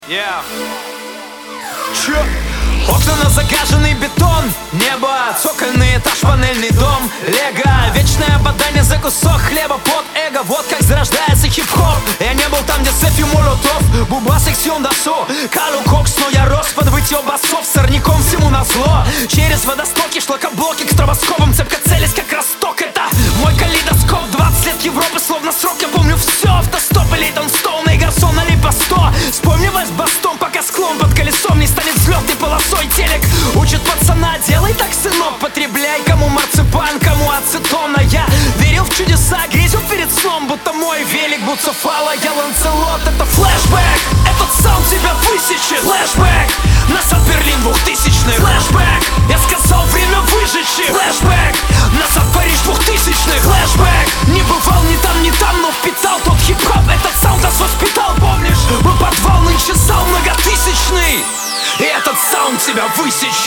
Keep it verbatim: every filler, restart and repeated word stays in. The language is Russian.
Yeah. Чё? Окна на загаженный бетон, небо, цокольный этаж, панельный дом, лего, вечное бадание за кусок хлеба под эго. Вот как зарождается хип-хоп. Я не был там, где Сефи Молотов, Буба Сексион Дасо, Калу Кокс, но я рос под вытье басов, сорняком всему назло. Через водостоки, шлакоблоки к стробоскопам, цепко целясь как росток. Это мой калейдоскоп, двадцать лет Европы, словно срок. Я помню все, автостоп, Лейтон Стоун и Гарсон, али по сто. Вспомнилась бастом, пока склон под колесом не станет взлетной полосой. Телек учит пацана, делай так, сынок, потребляй. Кому марципан, кому ацетон. А я верил в чудеса, грезил перед сном, будто мой велик Буцефала, я Ланцелот. Это флешбэк, этот саунд тебя высечет. Флешбэк, назад Берлин двухтысячных. Флешбэк, я сказал, время выжечь. Флешбэк, назад Париж двухтысячных. Флешбэк, не бывал ни там, ни там, но впитал тот хип-хоп. Этот саунд нас воспитал, помнишь? Мы подвал, нынче зал многотысячный. И этот саунд тебя высечет.